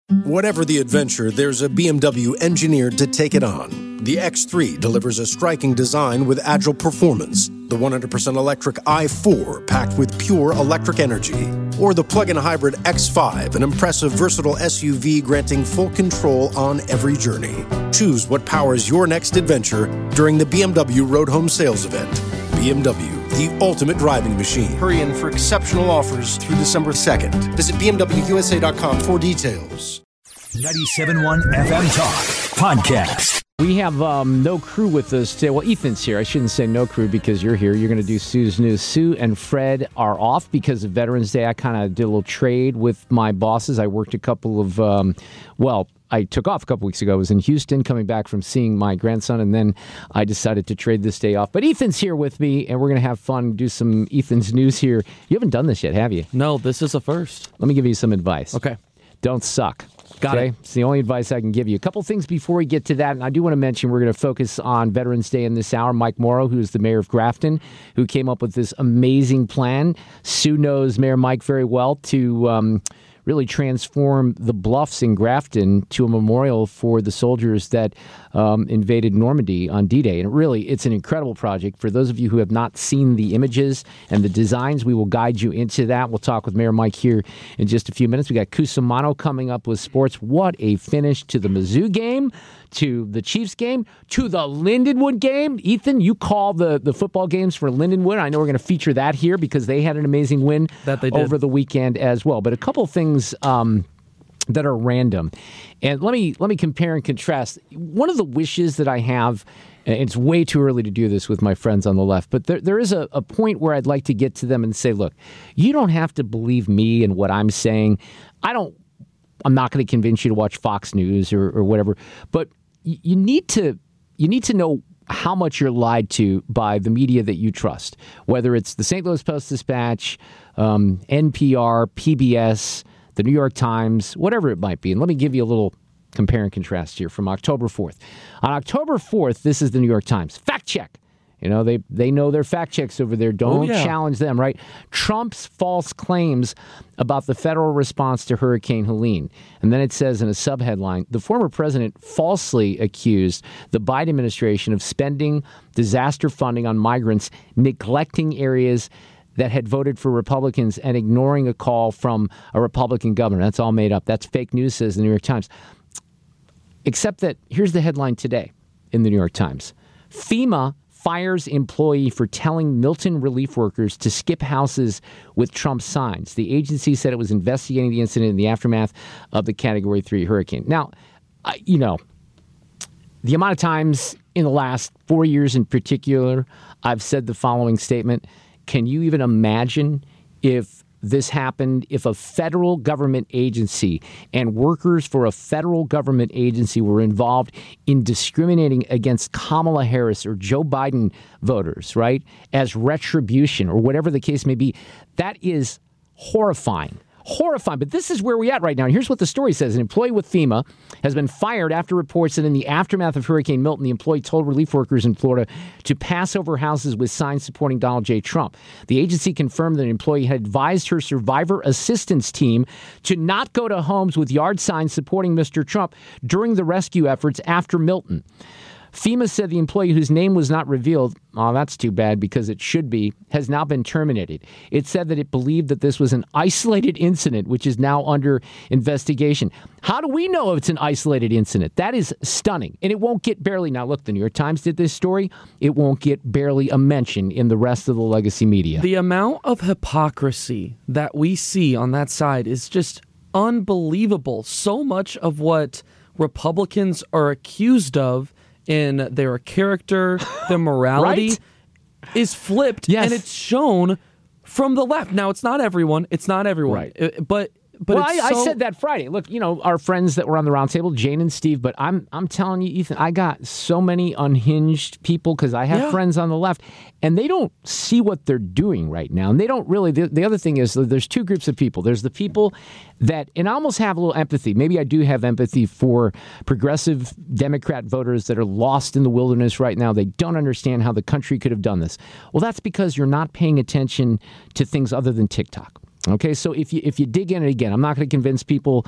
Whatever the adventure, there's a BMW engineered to take it on. The X3 delivers a striking design with agile performance. The 100% electric i4 packed with pure electric energy. Or the plug-in hybrid X5, an impressive versatile SUV granting full control on every journey. Choose what powers your next adventure during the BMW Road Home Sales Event. BMW, the ultimate driving machine. Hurry in for exceptional offers through December 2nd. Visit BMWUSA.com for details. 97.1 FM Talk Podcast. We have no crew with us today. Well, Ethan's here. I shouldn't say no crew because you're here. You're going to do Sue's News. Sue and Fred are off because of Veterans Day. I kind of did a little trade with my bosses. I worked a couple of, I took off a couple weeks ago. I was in Houston coming back from seeing my grandson, and then I decided to trade this day off. But Ethan's here with me, and we're going to have fun, do some Ethan's News here. You haven't done this yet, have you? No, this is a first. Let me give you some advice. Okay. Don't suck. Got it. It's the only advice I can give you. A couple things before we get to that, and I do want to mention we're going to focus on Veterans Day in this hour. Mike Morrow, who is the mayor of Grafton, who came up with this amazing plan. Sue knows Mayor Mike very well to really transform the bluffs in Grafton to a memorial for the soldiers that invaded Normandy on D-Day. And really, it's an incredible project. For those of you who have not seen the images and the designs, we will guide you into that. We'll talk with Mayor Mike here in just a few minutes. We got Cusimano coming up with sports. What a finish to the Mizzou game, to the Chiefs game, to the Lindenwood game. Ethan, you call the football games for Lindenwood. I know we're going to feature that here because they had an amazing win that they did over the weekend as well. But a couple things that are random. And let me compare and contrast. One of the wishes that I have, and it's way too early to do this with my friends on the left, but there is a point where I'd like to get to them and say, look, you don't have to believe me and what I'm saying. I'm not going to convince you to watch Fox News or whatever, but you need to know how much you're lied to by the media that you trust, whether it's the St. Louis Post-Dispatch, NPR, PBS, the New York Times, whatever it might be. And let me give you a little compare and contrast here from October 4th. On October 4th, this is the New York Times. Fact check. You know, they know their fact checks over there. Don't challenge them, right? Trump's false claims about the federal response to Hurricane Helene. And then it says in a subheadline, the former president falsely accused the Biden administration of spending disaster funding on migrants, neglecting areas that had voted for Republicans and ignoring a call from a Republican governor. That's all made up. That's fake news, says the New York Times. Except that here's the headline today in the New York Times. FEMA fires employee for telling Milton relief workers to skip houses with Trump signs. The agency said it was investigating the incident in the aftermath of the Category 3 hurricane. Now, the amount of times in the last 4 years in particular, I've said the following statement. Can you even imagine if this happened, if a federal government agency and workers for a federal government agency were involved in discriminating against Kamala Harris or Joe Biden voters, right, as retribution or whatever the case may be? That is horrifying. Horrifying. But this is where we're at right now. And here's what the story says. An employee with FEMA has been fired after reports that in the aftermath of Hurricane Milton, the employee told relief workers in Florida to pass over houses with signs supporting Donald J. Trump. The agency confirmed that an employee had advised her survivor assistance team to not go to homes with yard signs supporting Mr. Trump during the rescue efforts after Milton. FEMA said the employee whose name was not revealed, that's too bad because it should be, has now been terminated. It said that it believed that this was an isolated incident, which is now under investigation. How do we know if it's an isolated incident? That is stunning. And it won't get barely, now look, the New York Times did this story. It won't get barely a mention in the rest of the legacy media. The amount of hypocrisy that we see on that side is just unbelievable. So much of what Republicans are accused of in their character, their morality, right? is flipped, and it's shown from the left. Now, it's not everyone. Right. But I said that Friday. Look, our friends that were on the roundtable, Jane and Steve, but I'm telling you, Ethan, I got so many unhinged people because I have friends on the left, and they don't see what they're doing right now. And they don't really, the other thing is there's two groups of people. There's the people that, and I almost have a little empathy. Maybe I do have empathy for progressive Democrat voters that are lost in the wilderness right now. They don't understand how the country could have done this. Well, that's because you're not paying attention to things other than TikTok. Okay, so if you dig in, and again, I'm not going to convince people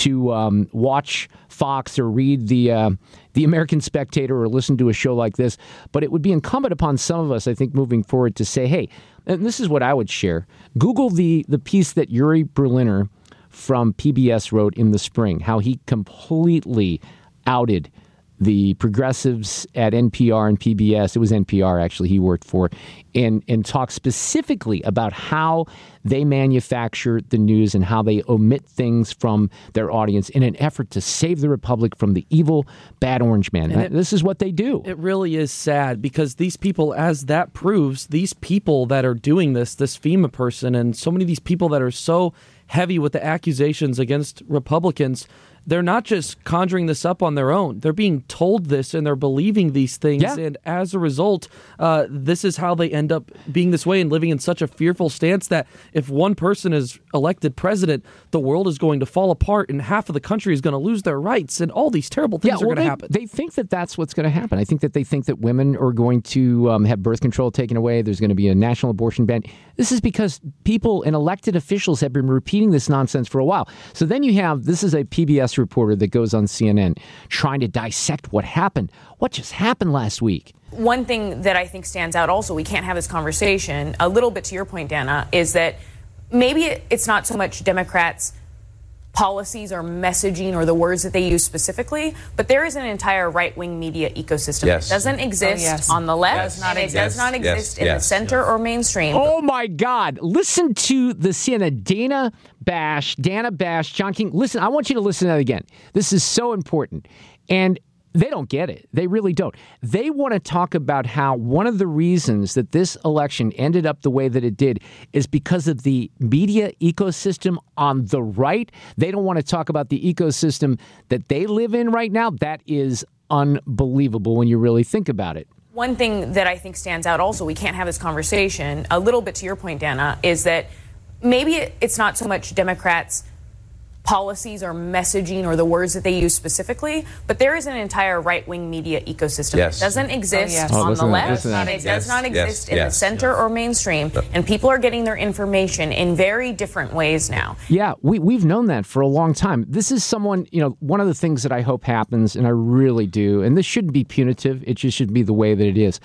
to watch Fox or read the American Spectator or listen to a show like this, but it would be incumbent upon some of us, I think, moving forward to say, hey, and this is what I would share. Google the piece that Yuri Berliner from PBS wrote in the spring, how he completely outed the progressives at NPR and PBS. It was NPR, actually, he worked for, and talked specifically about how they manufacture the news and how they omit things from their audience in an effort to save the republic from the evil, bad orange man. This is what they do. It really is sad because these people, as that proves, these people that are doing this FEMA person and so many of these people that are so heavy with the accusations against Republicans, they're not just conjuring this up on their own. They're being told this and they're believing these things. Yeah. And as a result, this is how they end up being this way and living in such a fearful stance that if one person is elected president, the world is going to fall apart and half of the country is going to lose their rights and all these terrible things are going to happen. They think that that's what's going to happen. I think that they think that women are going to have birth control taken away. There's going to be a national abortion ban. This is because people and elected officials have been repeating this nonsense for a while. So then you have, this is a PBS reporter that goes on CNN trying to dissect what happened. What just happened last week? One thing that I think stands out also, we can't have this conversation, a little bit to your point, Dana, is that maybe it's not so much Democrats' policies or messaging or the words that they use specifically, but there is an entire right-wing media ecosystem that doesn't exist on the left, and it does not exist in the center or mainstream. Oh, my God. Listen to the CNN. Dana Bash, John King. Listen, I want you to listen to that again. This is so important. And they don't get it. They really don't. They want to talk about how one of the reasons that this election ended up the way that it did is because of the media ecosystem on the right. They don't want to talk about the ecosystem that they live in right now. That is unbelievable when you really think about it. One thing that I think stands out also, we can't have this conversation, a little bit to your point, Dana, is that maybe it's not so much Democrats' policies or messaging or the words that they use specifically, but there is an entire right-wing media ecosystem that doesn't exist on the left, and it does not exist in the center or mainstream, and people are getting their information in very different ways now. Yeah, we've known that for a long time. This is someone, one of the things that I hope happens, and I really do, and this shouldn't be punitive, it just should be the way that it is.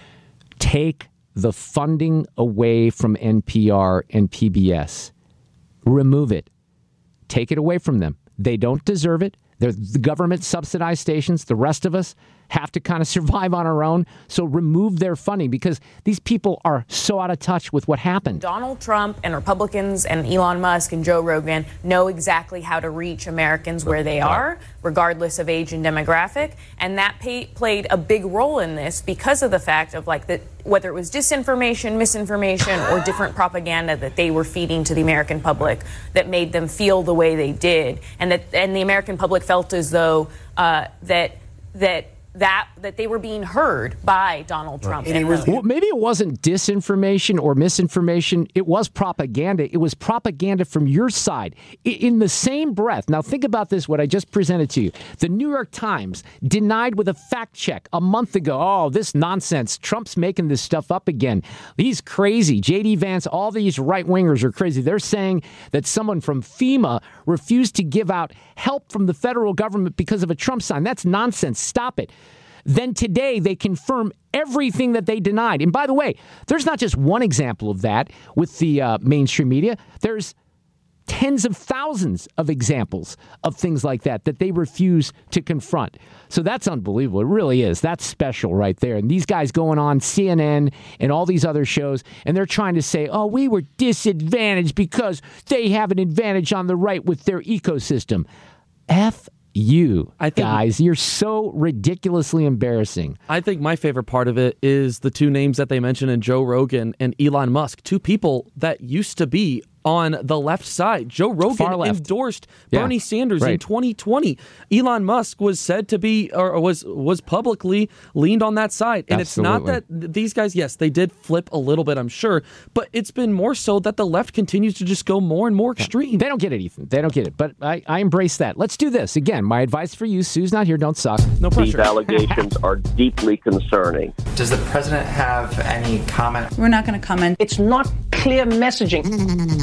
Take the funding away from NPR and PBS. Remove it. Take it away from them. They don't deserve it. They're the government-subsidized stations. The rest of us have to kind of survive on our own. So remove their funding because these people are so out of touch with what happened. Donald Trump and Republicans and Elon Musk and Joe Rogan know exactly how to reach Americans where they are, regardless of age and demographic. And that played a big role in this because of the fact of whether it was disinformation, misinformation, or different propaganda that they were feeding to the American public that made them feel the way they did. And the American public felt as though that they were being heard by Donald Trump. Well, maybe it wasn't disinformation or misinformation. It was propaganda. It was propaganda from your side. In the same breath. Now, think about this, what I just presented to you. The New York Times denied with a fact check a month ago, oh, this nonsense. Trump's making this stuff up again. He's crazy. J.D. Vance, all these right-wingers are crazy. They're saying that someone from FEMA refused to give out help from the federal government because of a Trump sign. That's nonsense. Stop it. Then today they confirm everything that they denied. And by the way, there's not just one example of that with the mainstream media. There's tens of thousands of examples of things like that they refuse to confront. So that's unbelievable. It really is. That's special right there. And these guys going on CNN and all these other shows, and they're trying to say, oh, we were disadvantaged because they have an advantage on the right with their ecosystem. Guys, you're so ridiculously embarrassing. I think my favorite part of it is the two names that they mentioned in Joe Rogan and Elon Musk, two people that used to be on the left side. Joe Rogan endorsed Bernie Sanders in 2020. Elon Musk was said to be, or was publicly leaned on that side. And It's not that these guys, yes, they did flip a little bit, I'm sure, but it's been more so that the left continues to just go more and more extreme. They don't get it, Ethan. They don't get it. But I embrace that. Let's do this. Again, my advice for you, Sue's not here, don't suck. No pressure. These allegations are deeply concerning. Does the president have any comment? We're not going to comment. It's not clear messaging. No.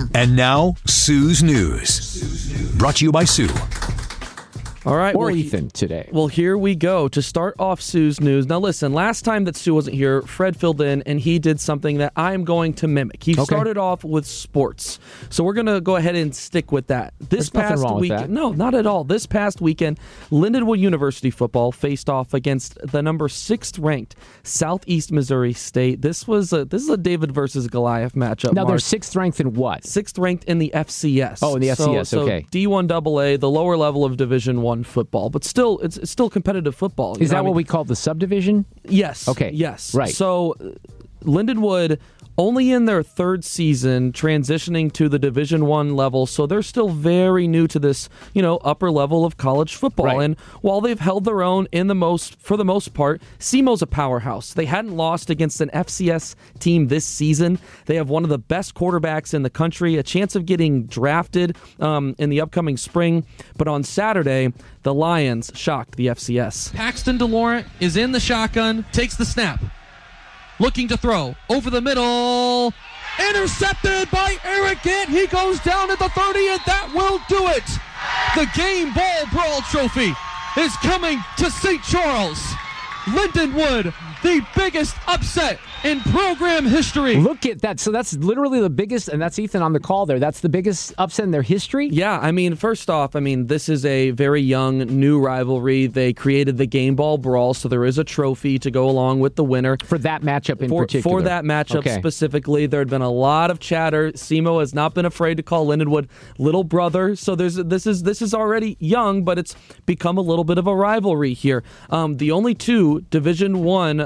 And now, Sue's News. Brought to you by Sue. All right. Or Ethan today. Well, here we go to start off Sue's News. Now, listen, last time that Sue wasn't here, Fred filled in, and he did something that I'm going to mimic. He started off with sports. So we're going to go ahead and stick with that. There's nothing wrong with that. No, not at all. This past weekend, Lindenwood University football faced off against the number 6th ranked Southeast Missouri State. This is a David versus Goliath matchup. Now, Mark. they're 6th ranked in what? 6th ranked in the FCS. Oh, in the FCS, okay. So D1AA, the lower level of Division I football, but still, it's still competitive football. Is that what we call the subdivision? Yes. Okay. Yes. Right. So Lindenwood only in their 3rd season transitioning to the Division I level, so they're still very new to this, upper level of college football. Right. And while they've held their own for the most part, SEMO's a powerhouse. They hadn't lost against an FCS team this season. They have one of the best quarterbacks in the country, a chance of getting drafted in the upcoming spring. But on Saturday, the Lions shocked the FCS. Paxton DeLaurent is in the shotgun, takes the snap. Looking to throw over the middle. Intercepted by Eric Gant. He goes down at the 30, and that will do it. The Game Ball Brawl Trophy is coming to St. Charles. Lindenwood, the biggest upset in program history. Look at that. So that's literally the biggest, and that's Ethan on the call there. That's the biggest upset in their history? Yeah, first off, this is a very young, new rivalry. They created the Game Ball Brawl, so there is a trophy to go along with the winner. For that matchup in particular? For that matchup specifically. There had been a lot of chatter. SEMO has not been afraid to call Lindenwood little brother, so this is already young, but it's become a little bit of a rivalry here. The only two Division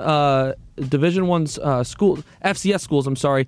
I's school, FCS schools,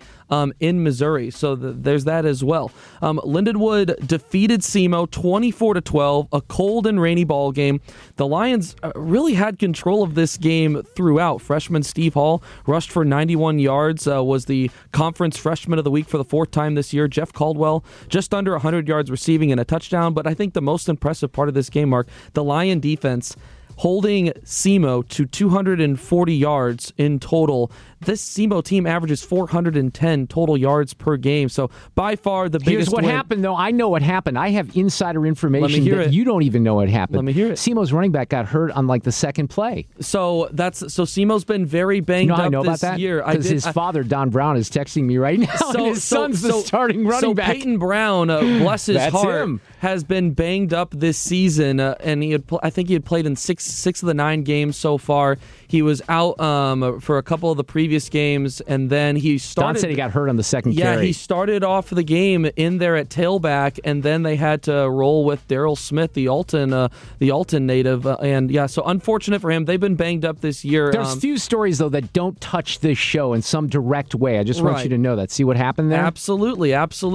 in Missouri. So there's that as well. Lindenwood defeated SEMO 24-12, a cold and rainy ball game. The Lions really had control of this game throughout. Freshman Steve Hall rushed for 91 yards, was the conference freshman of the week for the 4th time this year. Jeff Caldwell, just under 100 yards receiving and a touchdown. But I think the most impressive part of this game, Mark, the Lion defense holding SEMO to 240 yards in total. This SEMO team averages 410 total yards per game. So by far the biggest Here's what happened, though. I know what happened. I have insider information that you don't even know what happened. Let me hear it. SEMO's running back got hurt on the second play. So SEMO's been very banged up this year. Because his father, Don Brown, is texting me right now. And his son's the starting running back. So Peyton Brown, bless his heart, has been banged up this season, and I think he had played in six of the 9 games so far. He was out for a couple of the previous games, and then he started. Don said he got hurt on the second carry. Yeah, he started off the game in there at tailback, and then they had to roll with Daryl Smith, the Alton native, so unfortunate for him. They've been banged up this year. There's few stories though that don't touch this show in some direct way. I just want you to know that. See what happened there? Absolutely,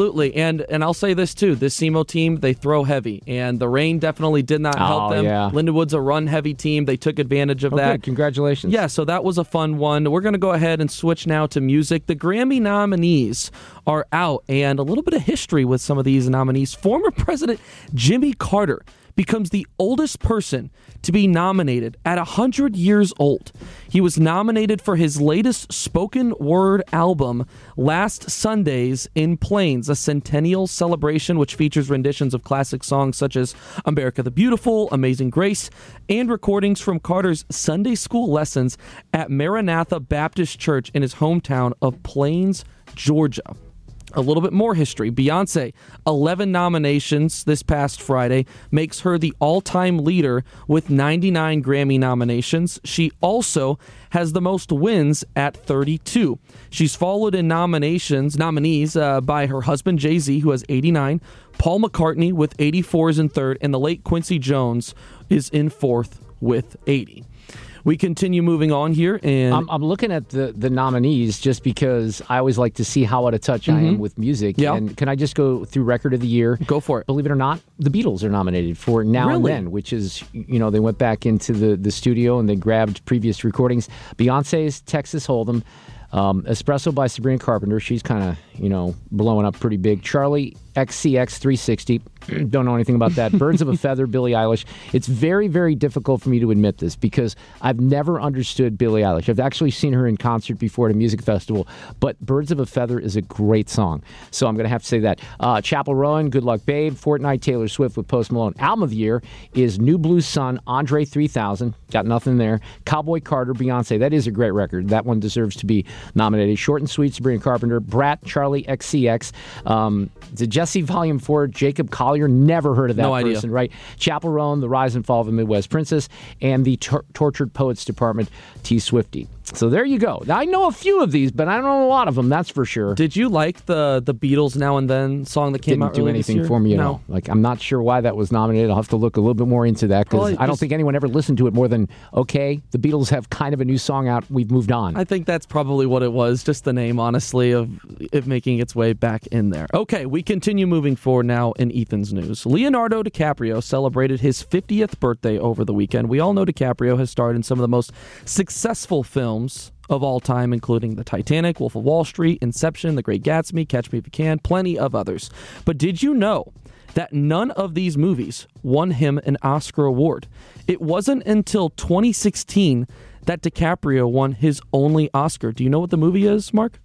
and I'll say this too: this SEMO team, they throw heavy, and the rain definitely did not help them. Yeah. Lindenwood's a run-heavy team. They took advantage of that. Good. Congratulations. Yeah, so that was a fun one. We're going to go ahead and switch now to music. The Grammy nominees are out, and a little bit of history with some of these nominees. Former President Jimmy Carter becomes the oldest person to be nominated at 100 years old. He was nominated for his latest spoken word album, Last Sundays in Plains, a centennial celebration which features renditions of classic songs such as America the Beautiful, Amazing Grace, and recordings from Carter's Sunday school lessons at Maranatha Baptist Church in his hometown of Plains, Georgia. A little bit more history. Beyonce, 11 nominations this past Friday, makes her the all-time leader with 99 Grammy nominations. She also has the most wins at 32. She's followed in nominees by her husband Jay-Z, who has 89, Paul McCartney with 84 is in third, and the late Quincy Jones is in fourth with 80. We continue moving on here, and I'm looking at the nominees just because I always like to see how out of touch I am with music. Yeah. And can I just go through Record of the Year? Go for it. Believe it or not, the Beatles are nominated for Now and Then, which is, they went back into the studio and they grabbed previous recordings. Beyonce's Texas Hold'em. Espresso by Sabrina Carpenter. She's kind of, blowing up pretty big. Charlie XCX 360. Don't know anything about that. Birds of a Feather, Billie Eilish. It's very, very difficult for me to admit this because I've never understood Billie Eilish. I've actually seen her in concert before at a music festival, but Birds of a Feather is a great song. So I'm going to have to say that. Chapel Rowan, Good Luck Babe, Fortnite, Taylor Swift with Post Malone. Album of the year is New Blue Sun, Andre 3000. Got nothing there. Cowboy Carter, Beyonce. That is a great record. That one deserves to be nominated. Short and Sweet, Sabrina Carpenter. Brat, Charlie XCX. The Jesse Volume 4, Jacob Collier. Never heard of that person, right? Chapel Roan, The Rise and Fall of a Midwest Princess, and the Tortured Poets Department, T. Swiftie. So there you go. Now, I know a few of these, but I don't know a lot of them, that's for sure. Did you like the Beatles Now and Then song that came out Didn't do anything for me at all. Like, I'm not sure why that was nominated. I'll have to look a little bit more into that because I don't think anyone ever listened to it more than, okay, the Beatles have kind of a new song out. We've moved on. I think that's probably what it was, just the name, honestly, of it making its way back in there. Okay, we continue moving forward now in Ethan's news. Leonardo DiCaprio celebrated his 50th birthday over the weekend. We all know DiCaprio has starred in some of the most successful films of all time, including The Titanic, Wolf of Wall Street, Inception, The Great Gatsby, Catch Me If You Can, plenty of others. But did you know that none of these movies won him an Oscar award? It wasn't until 2016 that DiCaprio won his only Oscar. Do you know what the movie is, Mark?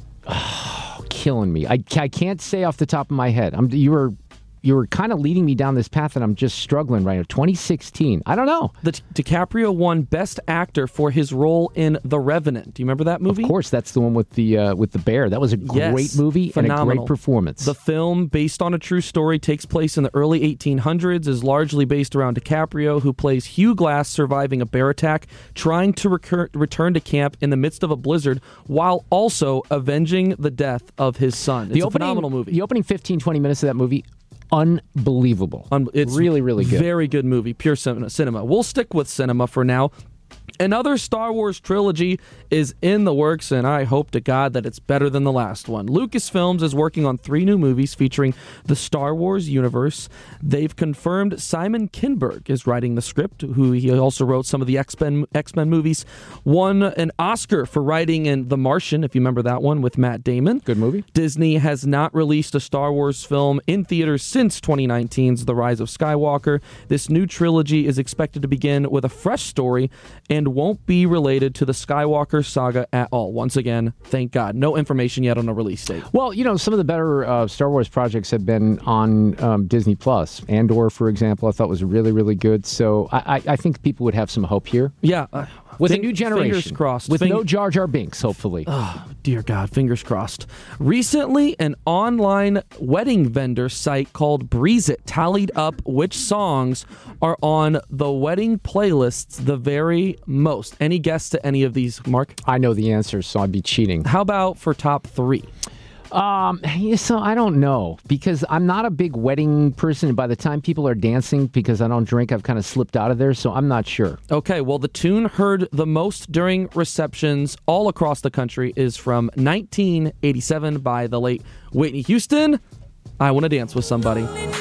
Oh, killing me. I can't say off the top of my head. You were kind of leading me down this path, and I'm just struggling right now. 2016. I don't know. The DiCaprio won Best Actor for his role in The Revenant. Do you remember that movie? Of course, that's the one with the bear. That was a great movie phenomenal. And a great performance. The film, based on a true story, takes place in the early 1800s, is largely based around DiCaprio, who plays Hugh Glass surviving a bear attack, trying to return to camp in the midst of a blizzard, while also avenging the death of his son. It's a phenomenal movie. The opening 15-20 minutes of that movie, unbelievable. It's really, really good. Very good movie. Pure cinema. We'll stick with cinema for now. Another Star Wars trilogy is in the works, and I hope to God that it's better than the last one. Lucasfilms is working on 3 new movies featuring the Star Wars universe. They've confirmed Simon Kinberg is writing the script, who he also wrote some of the X-Men movies. Won an Oscar for writing in The Martian, if you remember that one, with Matt Damon. Good movie. Disney has not released a Star Wars film in theaters since 2019's The Rise of Skywalker. This new trilogy is expected to begin with a fresh story and won't be related to the Skywalker saga at all. Once again, thank God. No information yet on a release date. Well, some of the better Star Wars projects have been on Disney+. Andor, for example, I thought was really, really good. So I think people would have some hope here. Yeah. With a new generation. Fingers crossed. With no Jar Jar Binks, hopefully. Oh, dear God. Fingers crossed. Recently, an online wedding vendor site called Breeze It tallied up which songs are on the wedding playlists the very most. Any guess to any of these, Mark? I know the answer, so I'd be cheating. How about for top 3? So I don't know, because I'm not a big wedding person, and by the time people are dancing, because I don't drink, I've kind of slipped out of there, so I'm not sure. Okay, well, the tune heard the most during receptions all across the country is from 1987 by the late Whitney Houston, I Want to Dance with Somebody.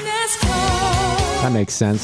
That makes sense.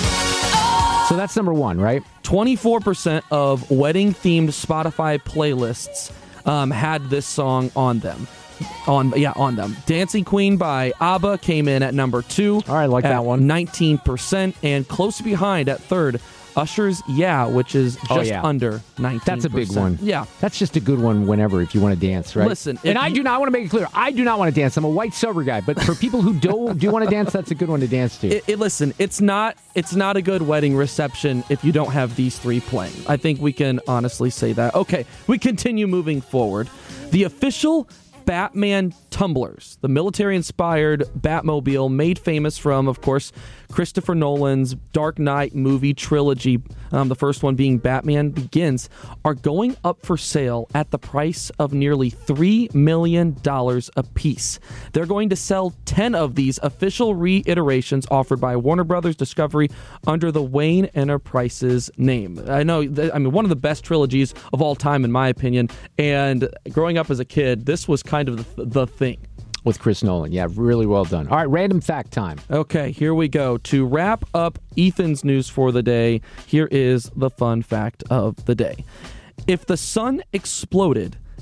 So that's number 1, right? 24% of wedding-themed Spotify playlists had this song on them. On them. Dancing Queen by ABBA came in at number 2. All right, I like that one. 19%. And close behind at third, Usher's Yeah, which is just under 19%. That's a big one. Yeah. That's just a good one whenever, if you want to dance, right? Listen. And I do not want to make it clear, I do not want to dance. I'm a white sober guy. But for people who do want to dance, that's a good one to dance to. Listen, it's not a good wedding reception if you don't have these 3 playing. I think we can honestly say that. Okay, we continue moving forward. The official Batman tumblers, the military-inspired Batmobile made famous from, of course, Christopher Nolan's Dark Knight movie trilogy, the first one being Batman Begins, are going up for sale at the price of nearly $3 million a piece. They're going to sell 10 of these official reiterations offered by Warner Brothers Discovery under the Wayne Enterprises name. I know, one of the best trilogies of all time, in my opinion, and growing up as a kid, this was kind of the thing. With Chris Nolan. Yeah, really well done. All right, random fact time. Okay, here we go. To wrap up Ethan's news for the day, here is the fun fact of the day. If the sun exploded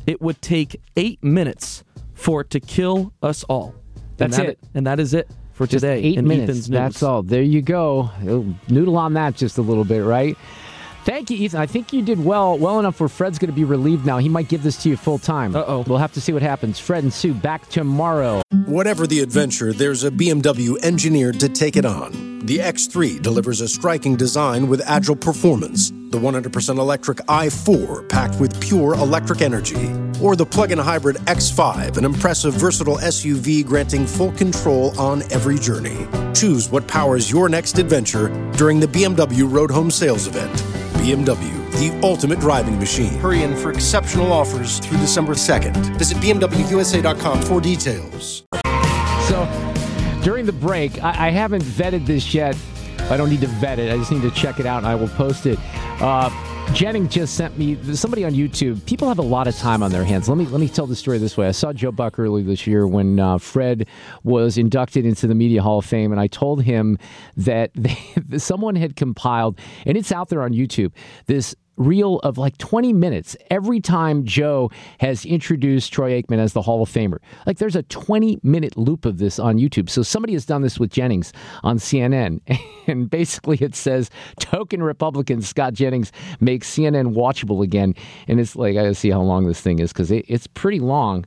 it would take 8 minutes for it to kill us all. That's it. And that is it for Just today. 8 in minutes. Ethan's News. That's all. There you go. Noodle on that just a little bit, right? Thank you, Ethan. I think you did well enough where Fred's going to be relieved now. He might give this to you full time. Uh-oh. We'll have to see what happens. Fred and Sue back tomorrow. Whatever the adventure, there's a BMW engineered to take it on. The X3 delivers a striking design with agile performance. The 100% electric i4 packed with pure electric energy. Or the plug-in hybrid X5, an impressive, versatile SUV granting full control on every journey. Choose what powers your next adventure during the BMW Road Home Sales Event. BMW, the ultimate driving machine. Hurry in for exceptional offers through December 2nd. Visit BMWUSA.com for details. So, during the break, I haven't vetted this yet. I don't need to vet it. I just need to check it out, and I will post it. Jennings just sent me, somebody on YouTube, people have a lot of time on their hands. Let me tell the story this way. I saw Joe Buck earlier this year when Fred was inducted into the Media Hall of Fame, and I told him that someone had compiled, and it's out there on YouTube, this reel of like 20 minutes every time Joe has introduced Troy Aikman as the Hall of Famer. Like there's a 20-minute loop of this on YouTube. So somebody has done this with Jennings on CNN. And basically it says, token Republican Scott Jennings makes CNN watchable again. And it's like, I gotta see how long this thing is because it's pretty long.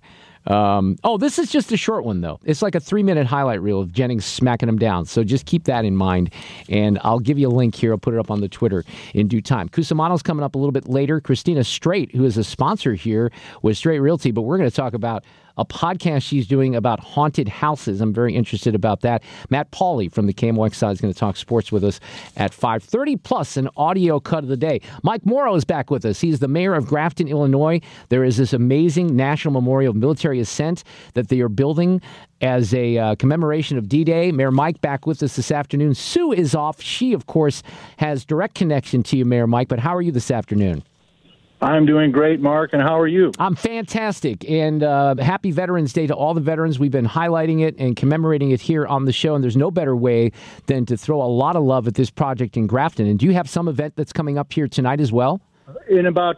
This is just a short one, though. It's like a 3-minute highlight reel of Jennings smacking him down. So just keep that in mind. And I'll give you a link here. I'll put it up on the Twitter in due time. Cusimano's coming up a little bit later. Christina Straight, who is a sponsor here with Straight Realty. But we're going to talk about a podcast she's doing about haunted houses. I'm very interested about that. Matt Pauley from the KMOX side is going to talk sports with us at 5:30, plus an audio cut of the day. Mike Morrow is back with us. He's the mayor of Grafton, Illinois. There is this amazing National Memorial of Military Ascent that they are building as a commemoration of D-Day. Mayor Mike back with us this afternoon. Sue is off. She, of course, has direct connection to you, Mayor Mike. But how are you this afternoon? I'm doing great, Mark, and how are you? I'm fantastic, and happy Veterans Day to all the veterans. We've been highlighting it and commemorating it here on the show, and there's no better way than to throw a lot of love at this project in Grafton. And do you have some event that's coming up here tonight as well? In about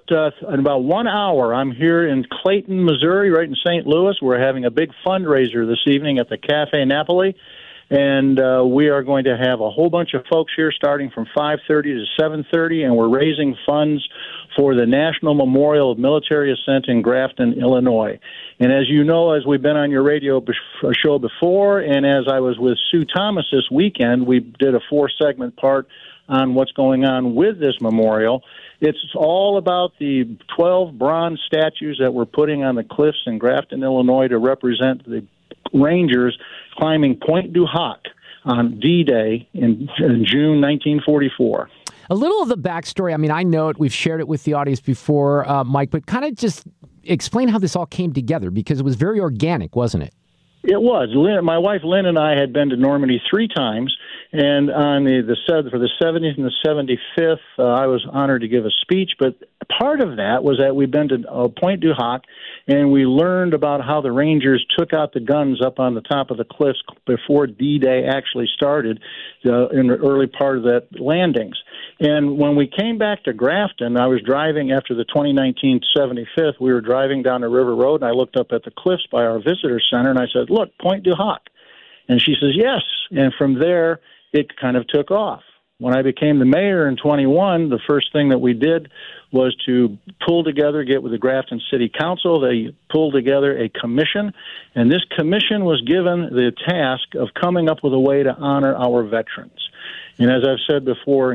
1 hour, I'm here in Clayton, Missouri, right in St. Louis. We're having a big fundraiser this evening at the Cafe Napoli. And we are going to have a whole bunch of folks here starting from 5:30 to 7:30, and we're raising funds for the National Memorial of Military Ascent in Grafton, Illinois. And as you know, as we've been on your radio show before, and as I was with Sue Thomas this weekend, we did a 4-segment part on what's going on with this memorial. It's all about the 12 bronze statues that we're putting on the cliffs in Grafton, Illinois to represent the Rangers climbing Point du Hoc on D-Day in June 1944. A little of the backstory, I mean, I know it. We've shared it with the audience before, Mike, but kind of just explain how this all came together, because it was very organic, wasn't it? It was. My wife Lynn and I had been to Normandy 3 times, and on for the 70th and the 75th, I was honored to give a speech. But part of that was that we'd been to Point du Hoc, and we learned about how the Rangers took out the guns up on the top of the cliffs before D-Day actually started in the early part of that landings. And when we came back to Grafton, I was driving after the 2019 75th. We were driving down the River Road, and I looked up at the cliffs by our visitor center, and I said, "Look, Point du Hoc." And she says, "Yes." And from there, it kind of took off. When I became the mayor in 21, the first thing that we did was to get with the Grafton City Council. They pulled together a commission, and this commission was given the task of coming up with a way to honor our veterans. And as I've said before,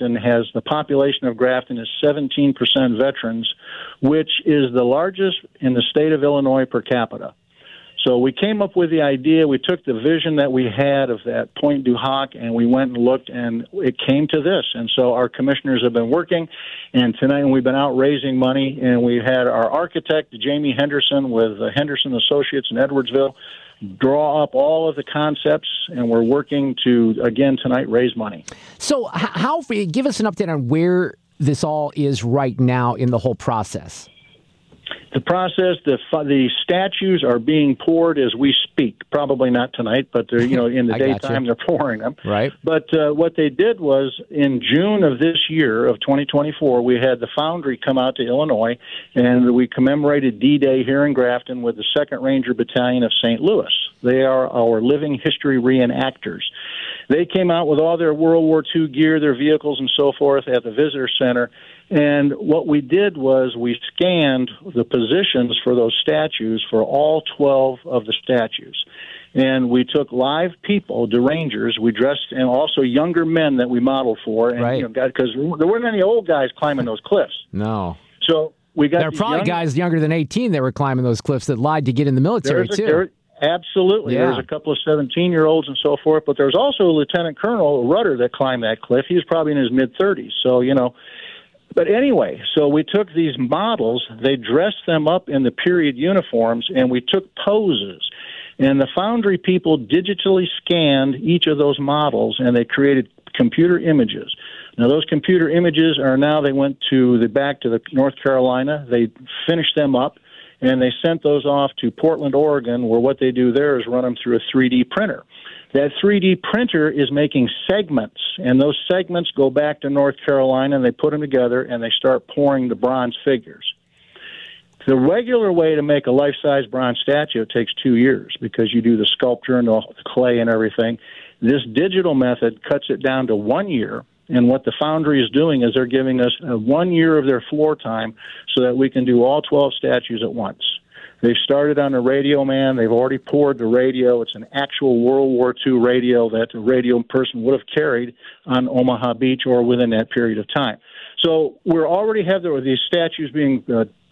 the population of Grafton is 17% veterans, which is the largest in the state of Illinois per capita. So we came up with the idea. We took the vision that we had of that Point du Hoc, and we went and looked, and it came to this. And so our commissioners have been working, and tonight we've been out raising money, and we had our architect, Jamie Henderson, with Henderson Associates in Edwardsville, draw up all of the concepts, and we're working to, again, tonight raise money. So give us an update on where this all is right now in the whole process. The process, the statues are being poured as we speak. Probably not tonight, but they're, in the daytime they're pouring them. Right. But what they did was in June of this year of 2024, we had the Foundry come out to Illinois, and we commemorated D-Day here in Grafton with the 2nd Ranger Battalion of St. Louis. They are our living history reenactors. They came out with all their World War II gear, their vehicles, and so forth at the Visitor Center. And what we did was we scanned the positions for those statues for all 12 of the statues. And we took live people, the Rangers, we dressed, and also younger men that we modeled for. And, right. Because there weren't any old guys climbing those cliffs. No. So we got. There are probably guys younger than 18 that were climbing those cliffs that lied to get in the military, too. Absolutely. Yeah. There's a couple of 17-year-olds and so forth, but there's also a Lieutenant Colonel Rudder that climbed that cliff. He was probably in his mid-30s, so, But anyway, so we took these models, they dressed them up in the period uniforms, and we took poses. And the Foundry people digitally scanned each of those models, and they created computer images. Now, those computer images they went back to North Carolina. They finished them up, and they sent those off to Portland, Oregon, where what they do there is run them through a 3D printer. That 3D printer is making segments, and those segments go back to North Carolina, and they put them together, and they start pouring the bronze figures. The regular way to make a life-size bronze statue, it takes 2 years because you do the sculpture and the clay and everything. This digital method cuts it down to 1 year, and what the Foundry is doing is they're giving us 1 year of their floor time so that we can do all 12 statues at once. They've started on a Radio Man. They've already poured the radio. It's an actual World War II radio that the radio person would have carried on Omaha Beach or within that period of time. So we already have these statues being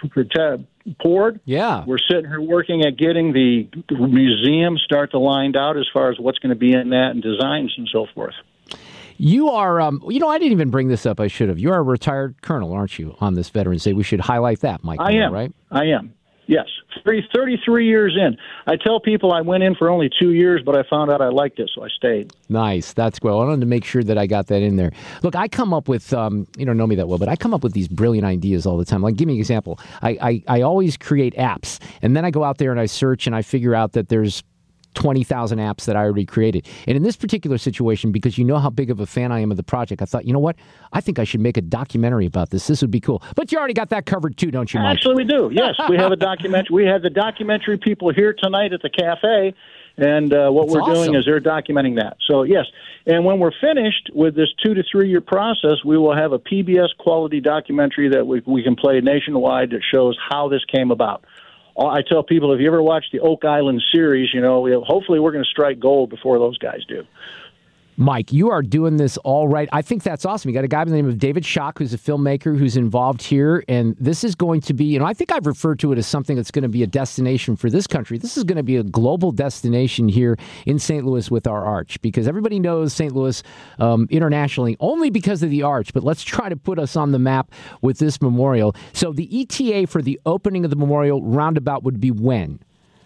poured. Yeah. We're sitting here working at getting the museum start to lined out as far as what's going to be in that and designs and so forth. You are, I didn't even bring this up. I should have. You are a retired colonel, aren't you, on this Veterans Day? We should highlight that, Mike. I am. Right? I am. Yes. 33 years in. I tell people I went in for only 2 years, but I found out I liked it, so I stayed. Nice. That's cool. I wanted to make sure that I got that in there. Look, I come up with, you don't know me that well, but I come up with these brilliant ideas all the time. Like, give me an example. I always create apps, and then I go out there and I search, and I figure out that there's 20,000 apps that I already created. And in this particular situation, because you know how big of a fan I am of the project, I thought, you know what? I think I should make a documentary about this. This would be cool. But you already got that covered too, don't you, Mike? Actually, we do. Yes, we have a documentary. We have the documentary people here tonight at the cafe, and what we're doing is they're documenting that. So, yes. And when we're finished with this 2 to 3 year process, we will have a PBS quality documentary that we can play nationwide that shows how this came about. I tell people, if you ever watch the Oak Island series, hopefully we're going to strike gold before those guys do. Mike, you are doing this all right. I think that's awesome. You got a guy by the name of David Schock, who's a filmmaker who's involved here, and this is going to be, I think I've referred to it as something that's going to be a destination for this country. This is going to be a global destination here in St. Louis with our Arch, because everybody knows St. Louis internationally only because of the Arch, but let's try to put us on the map with this memorial. So the ETA for the opening of the memorial roundabout would be when?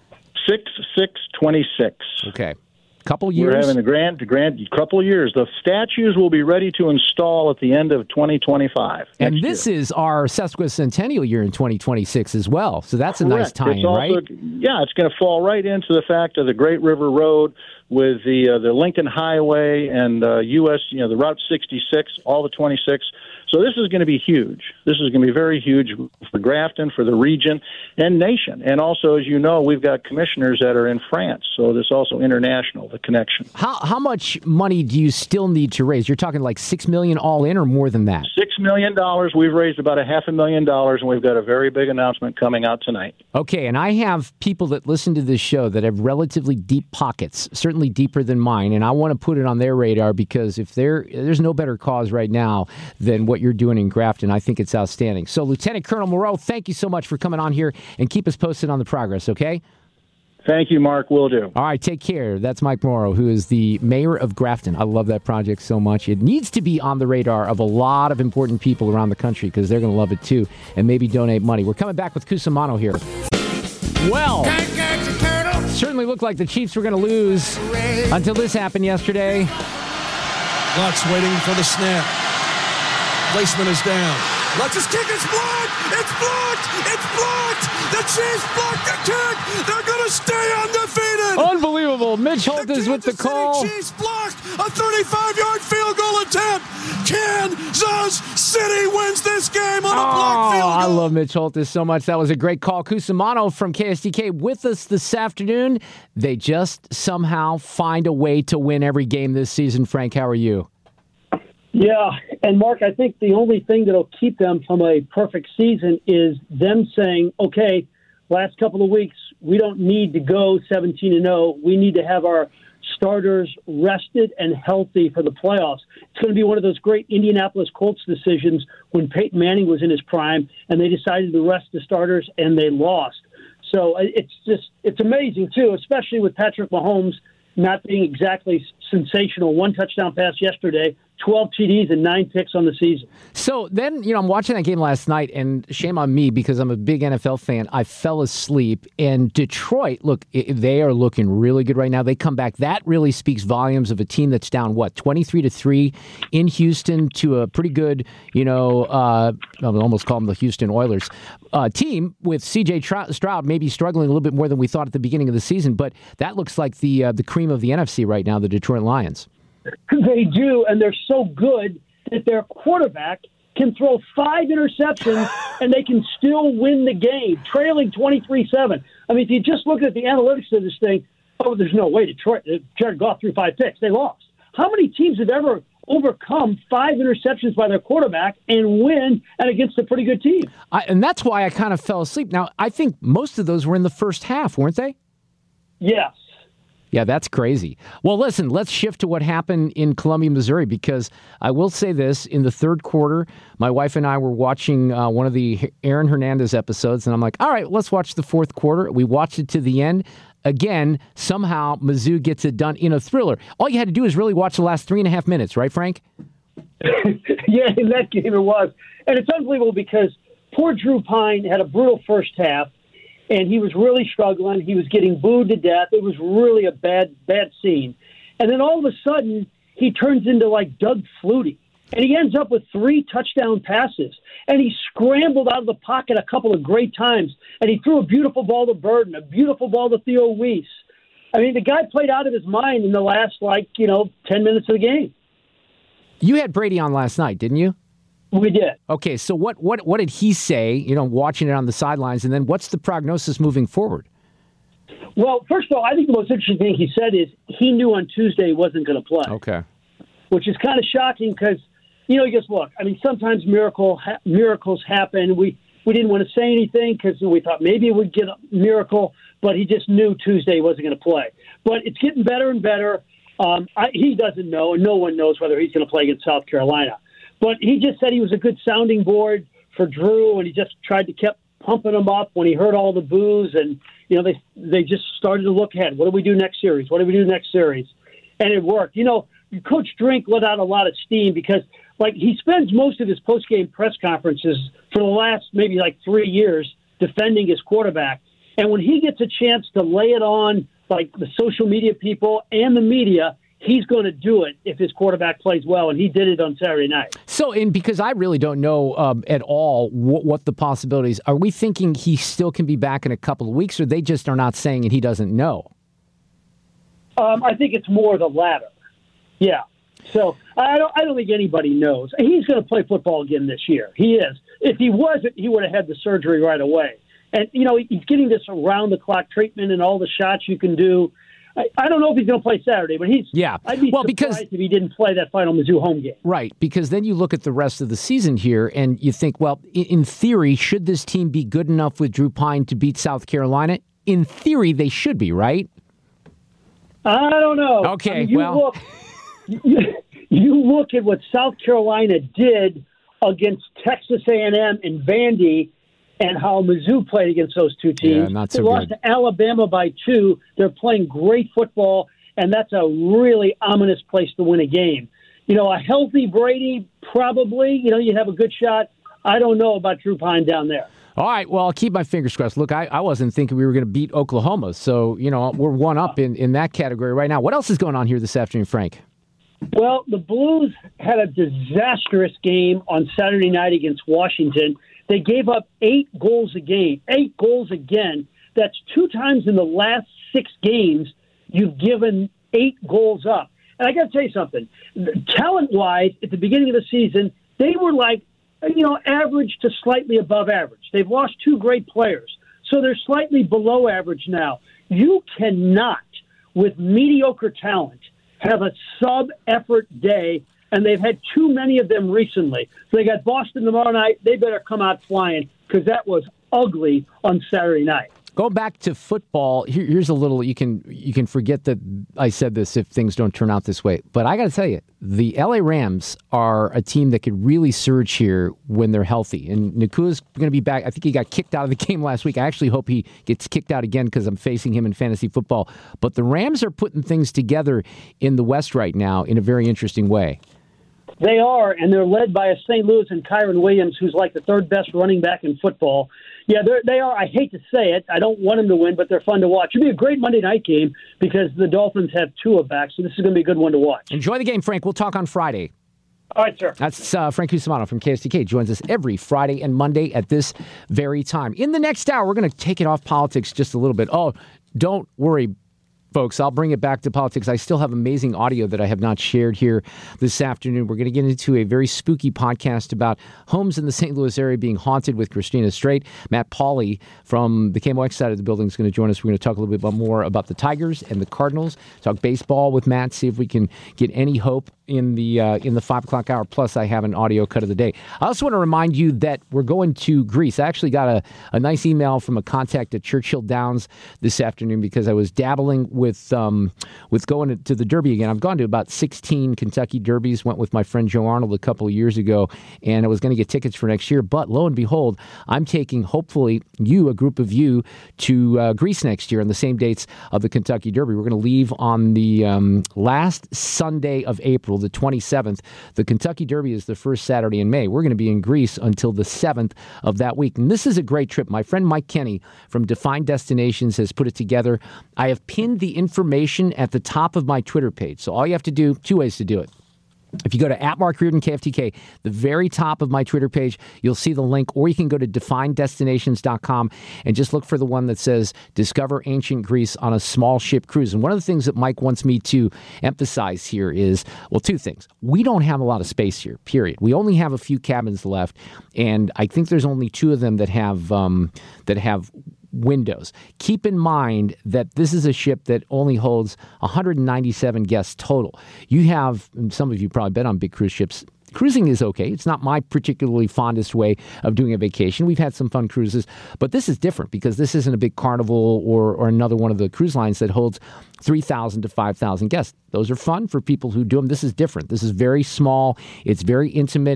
6/6/26. Okay. Couple years? We're having a grand couple of years. The statues will be ready to install at the end of 2025. And this is our sesquicentennial year in 2026 as well. So that's a nice time, right? Yeah, it's going to fall right into the fact of the Great River Road with the Lincoln Highway and U.S., the Route 66, all the 26. So this is going to be huge. This is going to be very huge for Grafton, for the region, and nation. And also, as you know, we've got commissioners that are in France, so there's also international, the connection. How much money do you still need to raise? You're talking like $6 million all in, or more than that? $6 million. We've raised about $500,000, and we've got a very big announcement coming out tonight. Okay, and I have people that listen to this show that have relatively deep pockets, certainly deeper than mine, and I want to put it on their radar because if there's no better cause right now than what you're doing in Grafton. I think it's outstanding. So, Lieutenant Colonel Moreau, thank you so much for coming on here, and keep us posted on the progress, okay? Thank you, Mark. Will do. All right, take care. That's Mike Moreau, who is the mayor of Grafton. I love that project so much. It needs to be on the radar of a lot of important people around the country because they're going to love it too, and maybe donate money. We're coming back with Cusimano here. Well, certainly looked like the Chiefs were going to lose until this happened yesterday. Lutz waiting for the snap. Laceman is down. Lets his kick. It's blocked. It's blocked. It's blocked. The Chiefs blocked the kick. They're going to stay undefeated. Unbelievable. Mitch Holt is with the call. The Chiefs blocked a 35-yard field goal attempt. Kansas City wins this game on a blocked field goal. I love Mitch Holtis so much. That was a great call. Cusimano from KSDK with us this afternoon. They just somehow find a way to win every game this season. Frank, how are you? Yeah, and Mark, I think the only thing that'll keep them from a perfect season is them saying, okay, last couple of weeks, we don't need to go 17-0. We need to have our starters rested and healthy for the playoffs. It's going to be one of those great Indianapolis Colts decisions when Peyton Manning was in his prime and they decided to rest the starters and they lost. So it's amazing, too, especially with Patrick Mahomes not being exactly sensational. 1 touchdown pass yesterday, 12 TDs and 9 picks on the season. So then, I'm watching that game last night, and shame on me because I'm a big NFL fan. I fell asleep. And Detroit, look, they are looking really good right now. They come back. That really speaks volumes of a team that's down, 23-3 in Houston to a pretty good, I almost call them the Houston Oilers team with C.J. Stroud maybe struggling a little bit more than we thought at the beginning of the season. But that looks like the cream of the NFC right now, the Detroit Lions. They do, and they're so good that their quarterback can throw 5 interceptions and they can still win the game, trailing 23-7. I mean, if you just look at the analytics of this thing, there's no way Jared Goff threw 5 picks. They lost. How many teams have ever overcome 5 interceptions by their quarterback and win and against a pretty good team? And that's why I kind of fell asleep. Now, I think most of those were in the first half, weren't they? Yes. Yeah, that's crazy. Well, listen, let's shift to what happened in Columbia, Missouri, because I will say this. In the third quarter, my wife and I were watching one of the Aaron Hernandez episodes, and I'm like, all right, let's watch the fourth quarter. We watched it to the end. Again, somehow Mizzou gets it done in a thriller. All you had to do is really watch the last 3.5 minutes, right, Frank? Yeah, in that game it was. And it's unbelievable because poor Drew Pine had a brutal first half. And he was really struggling. He was getting booed to death. It was really a bad scene. And then all of a sudden, he turns into like Doug Flutie. And he ends up with 3 touchdown passes. And he scrambled out of the pocket a couple of great times. And he threw a beautiful ball to Burden, a beautiful ball to Theo Weiss. I mean, the guy played out of his mind in the last, 10 minutes of the game. You had Brady on last night, didn't you? We did. Okay, so what did he say, watching it on the sidelines, and then what's the prognosis moving forward? Well, first of all, I think the most interesting thing he said is he knew on Tuesday he wasn't going to play. Okay. Which is kind of shocking because, he goes, look, I mean, sometimes miracles happen. We didn't want to say anything because we thought maybe it would get a miracle, but he just knew Tuesday he wasn't going to play. But it's getting better and better. He doesn't know, and no one knows whether he's going to play against South Carolina. But he just said he was a good sounding board for Drew, and he just tried to keep pumping him up when he heard all the boos. And, they just started to look ahead. What do we do next series? What do we do next series? And it worked. Coach Drink let out a lot of steam because, he spends most of his post-game press conferences for the last maybe 3 years defending his quarterback. And when he gets a chance to lay it on, the social media people and the media, he's going to do it if his quarterback plays well, and he did it on Saturday night. So, because I really don't know at all what the possibilities are, we thinking he still can be back in a couple of weeks, or they just are not saying and he doesn't know? I think it's more the latter. Yeah. So I don't think anybody knows. He's going to play football again this year. He is. If he wasn't, he would have had the surgery right away. And he's getting this around-the-clock treatment and all the shots you can do. I don't know if he's going to play Saturday, but I'd be surprised if he didn't play that final Mizzou home game. Right, because then you look at the rest of the season here, and you think, well, in theory, should this team be good enough with Drew Pine to beat South Carolina? In theory, they should be, right? I don't know. Okay, you look at what South Carolina did against Texas A&M and Vandy, and how Mizzou played against those two teams. Yeah, not so they lost good. to Alabama by 2. They're playing great football, and that's a really ominous place to win a game. A healthy Brady, probably, you'd have a good shot. I don't know about Drew Pine down there. All right, well, I'll keep my fingers crossed. Look, I wasn't thinking we were going to beat Oklahoma, so, we're one up in that category right now. What else is going on here this afternoon, Frank? Well, the Blues had a disastrous game on Saturday night against Washington. They gave up 8 goals a game, 8 goals again. That's 2 times in the last 6 games you've given 8 goals up. And I got to tell you something. Talent-wise, at the beginning of the season, they were like, average to slightly above average. They've lost 2 great players, so they're slightly below average now. You cannot, with mediocre talent, have a sub-effort day, and they've had too many of them recently. So they got Boston tomorrow night. They better come out flying because that was ugly on Saturday night. Go back to football. Here's a little. You can forget that I said this if things don't turn out this way. But I got to tell you, the LA Rams are a team that could really surge here when they're healthy. And Nakua's going to be back. I think he got kicked out of the game last week. I actually hope he gets kicked out again because I'm facing him in fantasy football. But the Rams are putting things together in the West right now in a very interesting way. They are, and they're led by a St. Louis and Kyron Williams, who's like the 3rd best running back in football. Yeah, they are. I hate to say it. I don't want them to win, but they're fun to watch. It'll be a great Monday night game because the Dolphins have Tua back, so this is going to be a good one to watch. Enjoy the game, Frank. We'll talk on Friday. All right, sir. That's Frank Cusimano from KSTK. Joins us every Friday and Monday at this very time. In the next hour, we're going to take it off politics just a little bit. Oh, don't worry, folks, I'll bring it back to politics. I still have amazing audio that I have not shared here this afternoon. We're going to get into a very spooky podcast about homes in the St. Louis area being haunted with Christina Straight. Matt Pauley from the KMOX side of the building is going to join us. We're going to talk a little bit more about the Tigers and the Cardinals. Talk baseball with Matt, see if we can get any hope in the 5 o'clock hour. Plus, I have an audio cut of the day. I also want to remind you that we're going to Greece. I actually got a nice email from a contact at Churchill Downs this afternoon because I was dabbling with going to the Derby again. I've gone to about 16 Kentucky Derbies. Went with my friend Joe Arnold a couple of years ago, and I was going to get tickets for next year. But lo and behold, I'm taking, hopefully, a group of you, to Greece next year on the same dates of the Kentucky Derby. We're going to leave on the last Sunday of April, the 27th. The Kentucky Derby is the first Saturday in May. We're going to be in Greece until the 7th of that week. And this is a great trip. My friend Mike Kenny from Defined Destinations has put it together. I have pinned the information at the top of my Twitter page. So all you have to do, 2 ways to do it. If you go to @MarkReardon, the very top of my Twitter page, you'll see the link, or you can go to definedestinations.com and just look for the one that says Discover Ancient Greece on a Small Ship Cruise. And one of the things that Mike wants me to emphasize here is, 2 things. We don't have a lot of space here, period. We only have a few cabins left, and I think there's only 2 of them that have windows. Keep in mind that this is a ship that only holds 197 guests total. You have, and some of you probably been on big cruise ships. Cruising is okay. It's not my particularly fondest way of doing a vacation. We've had some fun cruises, but this is different because this isn't a big Carnival or another one of the cruise lines that holds 3,000 to 5,000 guests. Those are fun for people who do them. This is different. This is very small. It's very intimate.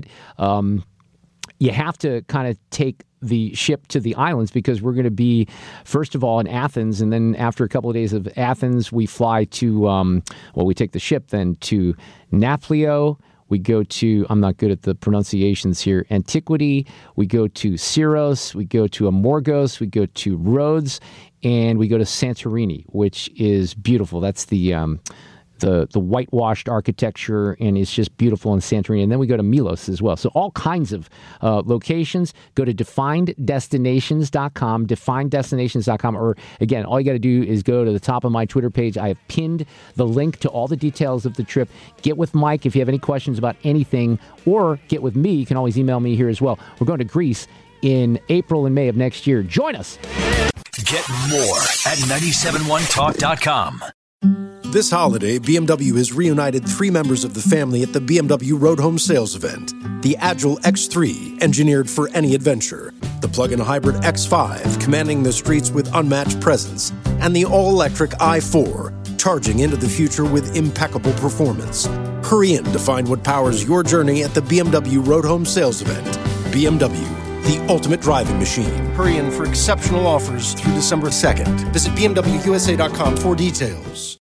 You have to kind of take the ship to the islands because we're going to be, first of all, in Athens, and then after a couple of days of Athens, we fly to, we take the ship then to Naplio. We go to, I'm not good at the pronunciations here, Antiquity. We go to Syros. We go to Amorgos. We go to Rhodes. And we go to Santorini, which is beautiful. That's the whitewashed architecture, and it's just beautiful in Santorini. And then we go to Milos as well. So all kinds of locations. Go to definedestinations.com, definedestinations.com. Or again, all you got to do is go to the top of my Twitter page. I have pinned the link to all the details of the trip. Get with Mike if you have any questions about anything, or get with me. You can always email me here as well. We're going to Greece in April and May of next year. Join us. Get more at 971talk.com. This holiday, BMW has reunited 3 members of the family at the BMW Road Home Sales Event. The Agile X3, engineered for any adventure. The plug-in hybrid X5, commanding the streets with unmatched presence. And the all-electric i4, charging into the future with impeccable performance. Hurry in to find what powers your journey at the BMW Road Home Sales Event. BMW, the ultimate driving machine. Hurry in for exceptional offers through December 2nd. Visit BMWUSA.com for details.